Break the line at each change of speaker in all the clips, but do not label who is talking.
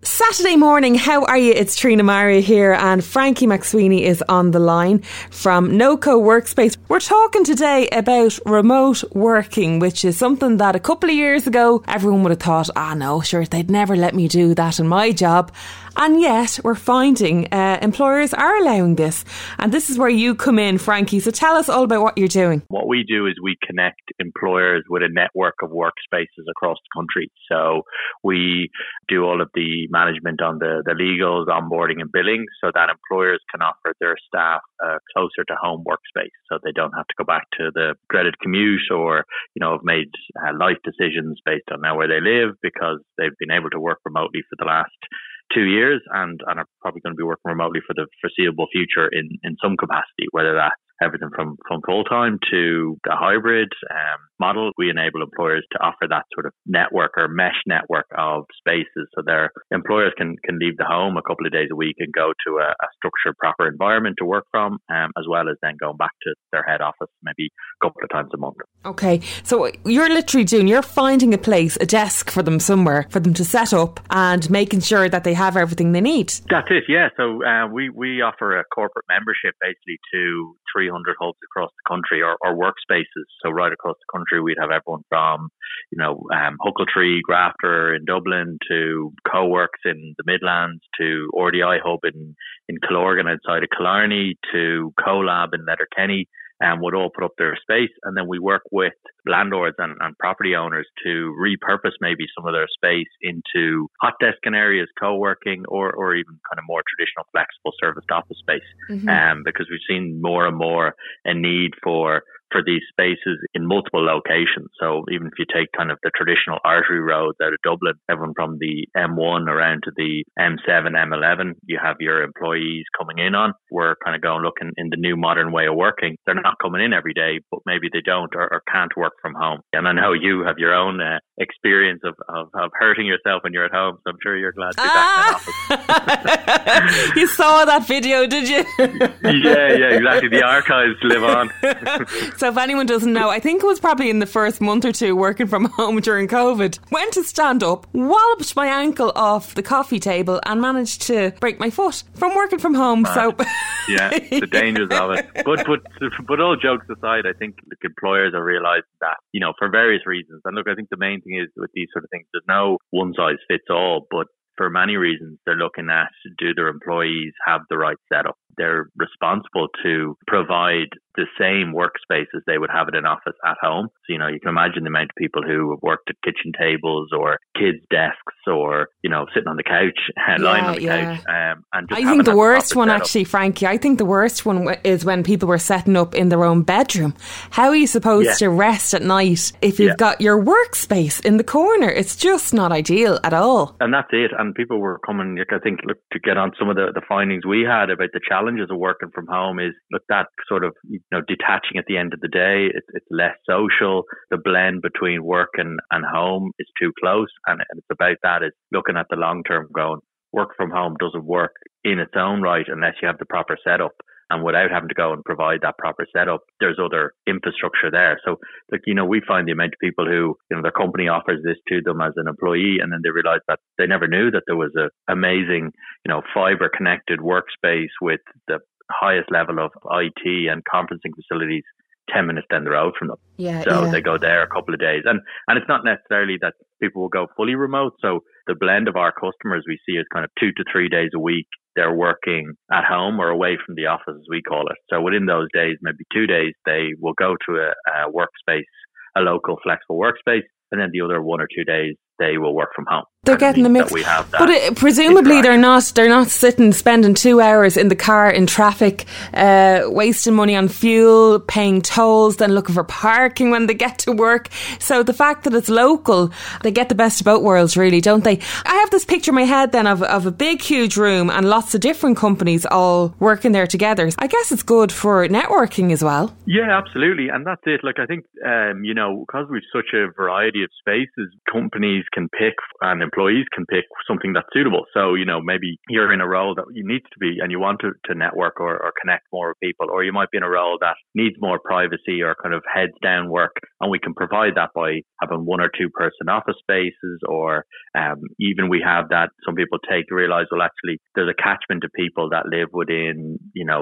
Saturday morning, how are you? It's Trina Maria here and Frankie McSweeney is on the line from NoCo Workspace. We're talking today about remote working, which is something that a couple of years ago everyone would have thought, no, sure, they'd never let me do that in my job. And yet we're finding employers are allowing this. And this is where you come in, Frankie. So tell us all about what you're doing.
What we do is we connect employers with a network of workspaces across the country. So we do all of the management on the legals, onboarding and billing so that employers can offer their staff a closer to home workspace so they don't have to go back to the dreaded commute or, have made life decisions based on now where they live because they've been able to work remotely for the last 2 years and are probably going to be working remotely for the foreseeable future in some capacity, whether that's everything from full-time to the hybrid model. We enable employers to offer that sort of network or mesh network of spaces so their employers can leave the home a couple of days a week and go to a structured, proper environment to work from, as well as then going back to their head office maybe a couple of times a month. Okay,
so you're finding a place, a desk for them somewhere for them to set up and making sure that they have everything they need.
That's it, yeah. So we offer a corporate membership basically to 300 hubs across the country or workspaces. So right across the country, we'd have everyone from, Huckletree, Grafter in Dublin to CoWorks in the Midlands to RDI Hub in Killorgan outside of Killarney to CoLab in Letterkenny. Would all put up their space, and then we work with landlords and property owners to repurpose maybe some of their space into hot desking areas, co-working, or even kind of more traditional flexible serviced office space. Because we've seen more and more a need for these spaces in multiple locations. So even if you take kind of the traditional artery roads out of Dublin, everyone from the M1 around to the M7, M11, you have your employees coming in on. We're kind of going looking in the new modern way of working. They're not coming in every day, but maybe they don't or can't work from home. And I know you have your own experience of hurting yourself when you're at home, so I'm sure you're glad to be back in office.
You saw that video, did you?
Yeah, exactly. The archives live on.
So if anyone doesn't know, I think it was probably in the first month or two working from home during COVID, went to stand up, walloped my ankle off the coffee table and managed to break my foot from working from home. So
yeah, the dangers of it. But all jokes aside, I think employers are realising that, for various reasons. And look, I think the main thing is with these sort of things, there's no one size fits all, but for many reasons, they're looking at, do their employees have the right setup? They're responsible to provide the same workspace as they would have at an office at home. So, you can imagine the amount of people who have worked at kitchen tables or kids' desks or, sitting on the couch, lying on the couch. And just
I think the worst one, actually, Frankie, I think the worst one is when people were setting up in their own bedroom. How are you supposed to rest at night if you've got your workspace in the corner? It's just not ideal at all.
And that's it. And people were coming, I think, to get on some of the findings we had about the challenges of working from home is, that sort of, detaching at the end of the day, it's less social. The blend between work and home is too close. And it's about that, is looking at the long term going, work from home doesn't work in its own right unless you have the proper setup. And without having to go and provide that proper setup, there's other infrastructure there. So, we find the amount of people who, their company offers this to them as an employee, and then they realize that they never knew that there was a amazing, fiber connected workspace with the highest level of IT and conferencing facilities 10 minutes down the road from them. They go there a couple of days. And it's not necessarily that people will go fully remote. So the blend of our customers we see is kind of 2 to 3 days a week. They're working at home or away from the office, as we call it. So within those days, maybe 2 days, they will go to a workspace, a local flexible workspace. And then the other 1 or 2 days, they will work from home.
They're getting the mix. But presumably they're not spending 2 hours in the car in traffic, wasting money on fuel, paying tolls, then looking for parking when they get to work. So the fact that it's local, they get the best of both worlds, really, don't they? I have this picture in my head then of a big, huge room and lots of different companies all working there together. I guess it's good for networking as well.
Yeah, absolutely. And that's it. I think, because we've such a variety of spaces, companies can pick and employees can pick something that's suitable. So, maybe you're in a role that you need to be and you want to network or connect more with people, or you might be in a role that needs more privacy or kind of heads down work. And we can provide that by having 1 or 2 person office spaces, or even we have that some people realize, well, actually, there's a catchment of people that live within,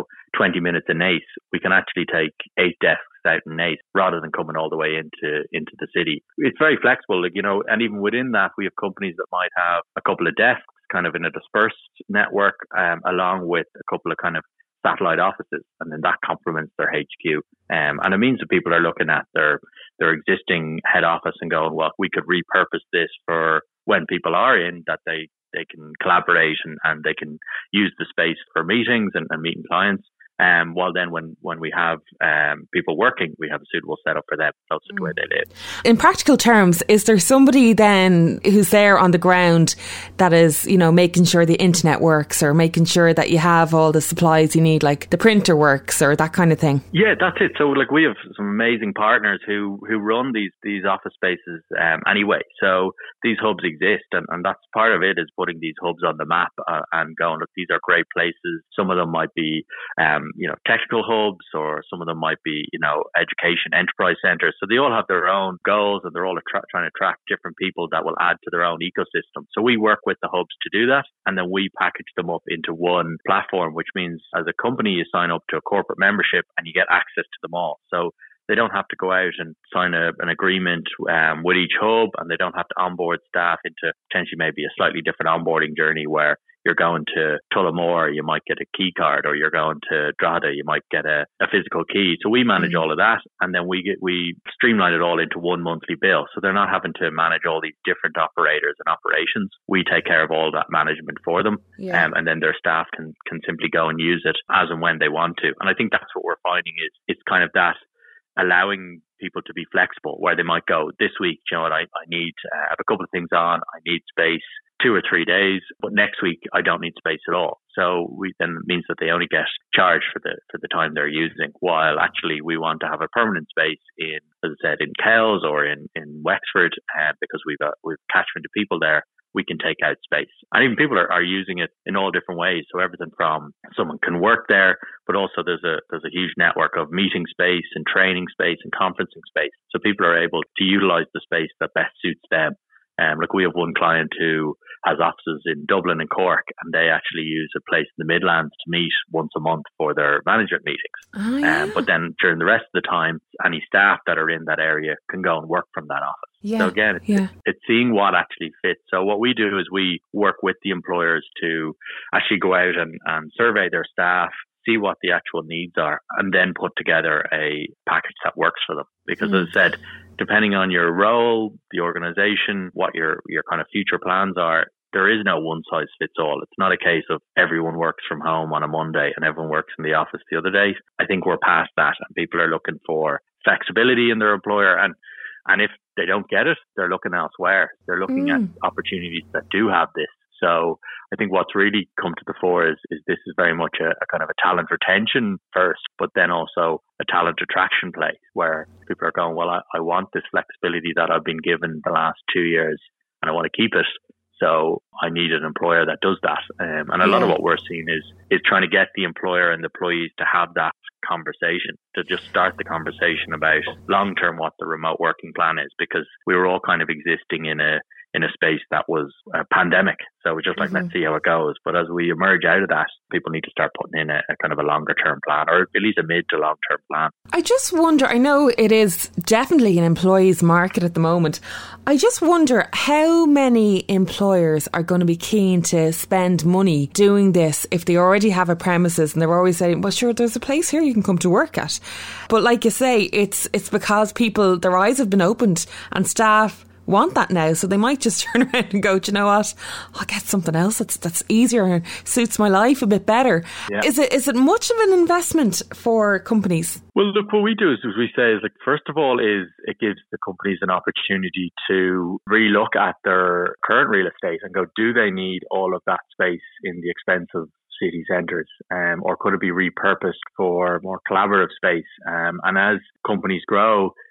20 minutes in Naas. We can actually take 8 desks out in Naas rather than coming all the way into the city. It's very flexible, and even within that, we have companies that might have a couple of desks kind of in a dispersed network, along with a couple of kind of satellite offices, and then that complements their HQ. And it means that people are looking at their existing head office and going, well, we could repurpose this for when people are in, that they can collaborate and they can use the space for meetings and meeting clients. While then when we have people working, we have a suitable setup for them closer to where they live.
In practical terms, is there somebody then who's there on the ground that is, making sure the internet works, or making sure that you have all the supplies you need, like the printer works or that kind of thing?
Yeah, that's it. So we have some amazing partners who run these office spaces anyway. So these hubs exist, and that's part of it, is putting these hubs on the map and going, look, these are great places. Some of them might be technical hubs, or some of them might be, education enterprise centers. So they all have their own goals, and they're all trying to attract different people that will add to their own ecosystem. So we work with the hubs to do that, and then we package them up into one platform, which means as a company, you sign up to a corporate membership and you get access to them all. So they don't have to go out and sign an agreement with each hub, and they don't have to onboard staff into potentially maybe a slightly different onboarding journey where you're going to Tullamore, you might get a key card, or you're going to Drogheda, you might get a physical key. So we manage all of that, and then we streamline it all into one monthly bill. So they're not having to manage all these different operators and operations. We take care of all that management for them, and then their staff can simply go and use it as and when they want to. And I think that's what we're finding is it's kind of that allowing people to be flexible, where they might go, this week, I need I have a couple of things on, I need space 2 or 3 days, but next week I don't need space at all. So then it means that they only get charged for the time they're using, while actually we want to have a permanent space in, as I said, in Kells or in Wexford, because we've catchment of people there. We can take out space. And even people are using it in all different ways. So everything from someone can work there, but also there's a huge network of meeting space and training space and conferencing space. So people are able to utilize the space that best suits them. Like we have one client who has offices in Dublin and Cork, and they actually use a place in the Midlands to meet once a month for their management meetings.
Oh, yeah.
But then during the rest of the time, any staff that are in that area can go and work from that office.
Yeah.
So again, it's seeing what actually fits. So what we do is we work with the employers to actually go out and survey their staff, see what the actual needs are, and then put together a package that works for them. Because as I said, depending on your role, the organization, what your kind of future plans are, there is no one size fits all. It's not a case of everyone works from home on a Monday and everyone works in the office the other day. I think we're past that, and people are looking for flexibility in their employer. And if they don't get it, they're looking elsewhere. They're looking at opportunities that do have this. So I think what's really come to the fore is this is very much a kind of a talent retention first, but then also a talent attraction play, where people are going, well, I want this flexibility that I've been given the last 2 years, and I want to keep it. So I need an employer that does that. And a lot of what we're seeing is trying to get the employer and the employees to have that conversation, to just start the conversation about long-term what the remote working plan is, because we were all kind of existing in a space that was a pandemic. So we're just like, let's see how it goes. But as we emerge out of that, people need to start putting in a kind of a longer term plan, or at least a mid to long term plan.
I just wonder, I know it is definitely an employee's market at the moment. I just wonder how many employers are going to be keen to spend money doing this if they already have a premises and they're always saying, well, sure, there's a place here you can come to work at. But like you say, it's because people, their eyes have been opened and staff want that now, so they might just turn around and go, do you know what, I'll get something else that's easier and suits my life a bit better. Yeah. Is it much of an investment for companies?
Well, look, what we do is we say is, like, first of all, is it gives the companies an opportunity to relook at their current real estate and go, do they need all of that space in the expensive city centres, or could it be repurposed for more collaborative space? And as companies grow,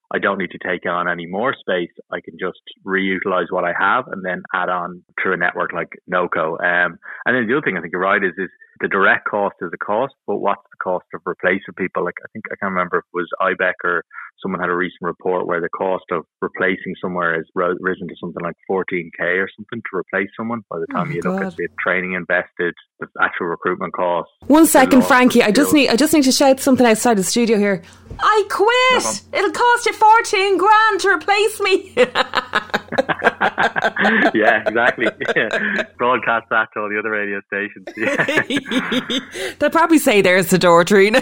I don't need to take on any more space. I can just reutilize what I have and then add on through a network like Noco. And then the other thing I think you're right is the direct cost is a cost, but what's the cost of replacing people? Like, I think, I can't remember if it was IBEC or someone had a recent report where the cost of replacing somewhere has risen to something like 14k or something to replace someone by the time look at the training invested, the actual recruitment costs.
1 second, Frankie, I just need to shout something outside the studio here. I quit! It'll cost you 14 grand to replace me.
Yeah, exactly. Broadcast that to all the other radio stations. Yeah.
They'll probably say there's the door, Trina.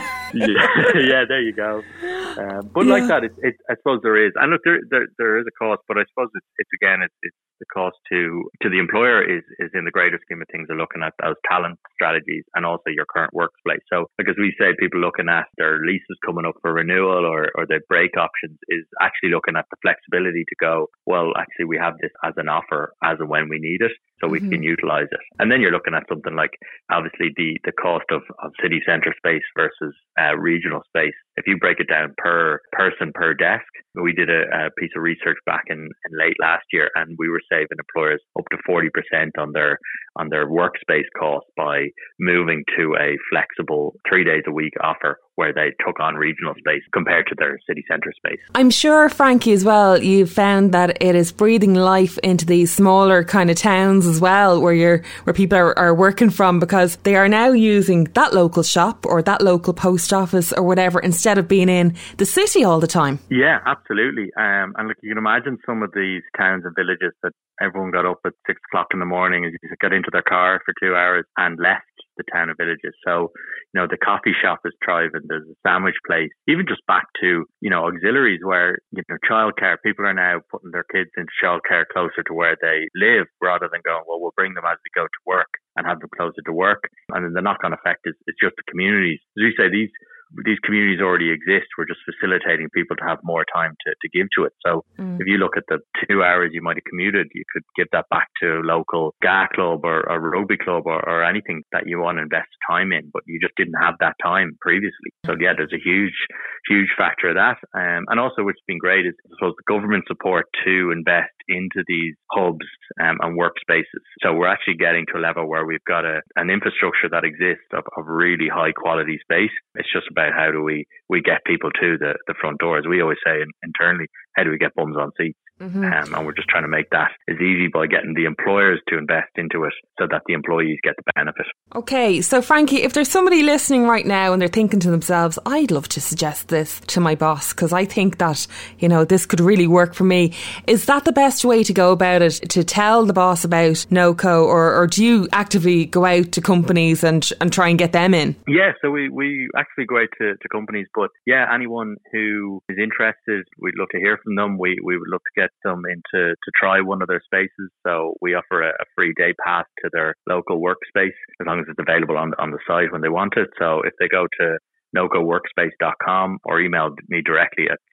Yeah, there you go. But like that, I suppose there is. And look, there is a cost, but I suppose it's the cost to the employer is in the greater scheme of things are looking at those talent strategies and also your current workplace. So, like as we say, people looking at their leases coming up for renewal or their break options is actually looking at the flexibility to go, well, actually we have this as an offer as and when we need it, so we can utilize it. And then you're looking at something like obviously the cost of city centre space versus regional space. If you break it down per person per desk, we did a piece of research back in late last year, and we were saving employers up to 40% on their workspace costs by moving to a flexible 3 days a week offer where they took on regional space compared to their city centre space.
I'm sure, Frankie, as well, you've found that it is breathing life into these smaller kind of towns as well, where people are working from, because they are now using that local shop or that local post office or whatever instead of being in the city all the time.
Yeah, absolutely. And look, you can imagine some of these towns and villages that everyone got up at 6 o'clock in the morning and got into their car for 2 hours and left the town and villages. So, the coffee shop is thriving. There's a sandwich place, even just back to, auxiliaries where, childcare, people are now putting their kids into childcare closer to where they live rather than going, well, we'll bring them as we go to work and have them closer to work. And then the knock-on effect is just the communities. As we say, these communities already exist. We're just facilitating people to have more time to give to it. So if you look at the 2 hours you might have commuted, you could give that back to a local GA club or a rugby club or anything that you want to invest time in, but you just didn't have that time previously. So yeah, there's a huge factor of that. And also, which has been great, is I suppose the government support to invest into these hubs and workspaces. So we're actually getting to a level where we've got an infrastructure that exists of really high quality space. It's just about how do we get people to the front door. As we always say internally, how do we get bums on seats? And we're just trying to make that as easy by getting the employers to invest into it so that the employees get the benefit.
Okay, so Frankie, if there's somebody listening right now and they're thinking to themselves, I'd love to suggest this to my boss because I think that, this could really work for me. Is that the best way to go about it, to tell the boss about Noco, or do you actively go out to companies and try and get them in?
Yeah, so we actually go out to companies, but yeah, anyone who is interested, we'd love to hear from them. We would love to get them into to try one of their spaces. So we offer a free day pass to their local workspace as long as it's available on the site when they want it. So if they go to nocoworkspace.com or email me directly at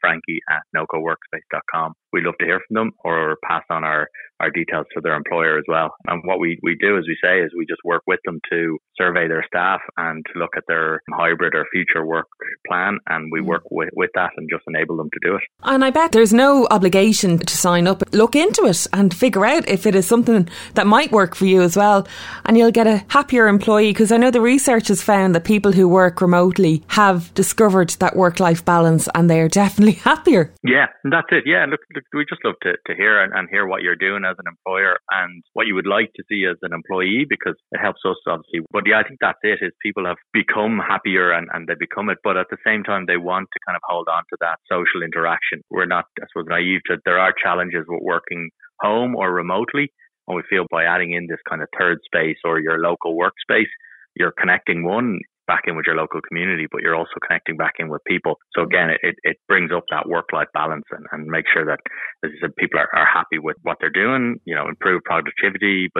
frankie@nocoworkspace.com, we'd love to hear from them or pass on our details to their employer as well. And what we do, as we say, is we just work with them to survey their staff and to look at their hybrid or future work plan, and we work with that and just enable them to do it.
And I bet there's no obligation to sign up. Look into it and figure out if it is something that might work for you as well, and you'll get a happier employee, because I know the research has found that people who work remotely have discovered that work-life balance and they're definitely happier.
Yeah, and that's it. Yeah, look, we just love to hear and hear what you're doing as an employer and what you would like to see as an employee, because it helps us obviously. But yeah, I think that's it, is people have become happier and they become it, but at the same time they want to kind of hold on to that social interaction. We're not, I suppose, naive to it. There are challenges with working home or remotely, and we feel by adding in this kind of third space or your local workspace, you're connecting back in with your local community, but you're also connecting back in with people. So again, it brings up that work-life balance and make sure that, as I said, people are happy with what they're doing, improve productivity, but then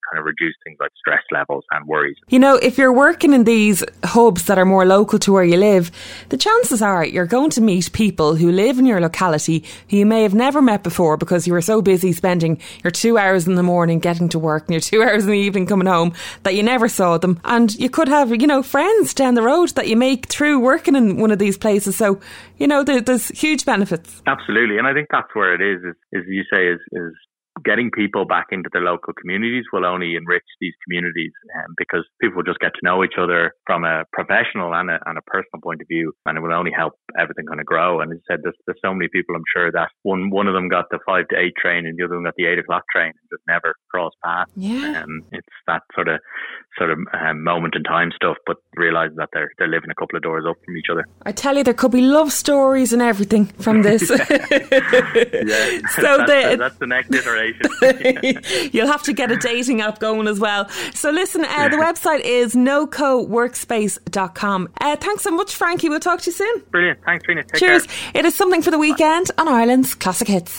kind of reduce things like stress levels and worries.
You know, if you're working in these hubs that are more local to where you live, the chances are you're going to meet people who live in your locality who you may have never met before because you were so busy spending your 2 hours in the morning getting to work and your 2 hours in the evening coming home that you never saw them. And you could have, you know, friends down the road that you make through working in one of these places. So, you know, there's huge benefits.
Absolutely. And I think that's where it is you say, is getting people back into their local communities will only enrich these communities, because people will just get to know each other from a professional and a personal point of view, and it will only help everything kind of grow. And as I said, there's so many people, I'm sure, that one of them got the 5 to 8 train and the other one got the 8 o'clock train and just never crossed paths.
Yeah.
It's that sort of moment in time stuff, but realising that they're living a couple of doors up from each other.
I tell you, there could be love stories and everything from this.
Yeah.
So
that's the next iteration.
You'll have to get a dating app going as well. So listen, the website is nocoworkspace.com. Thanks so much, Frankie. We'll talk to you soon.
Brilliant. Thanks, Trina. Take
Cheers.
care.
It is Something for the Weekend on Ireland's Classic Hits.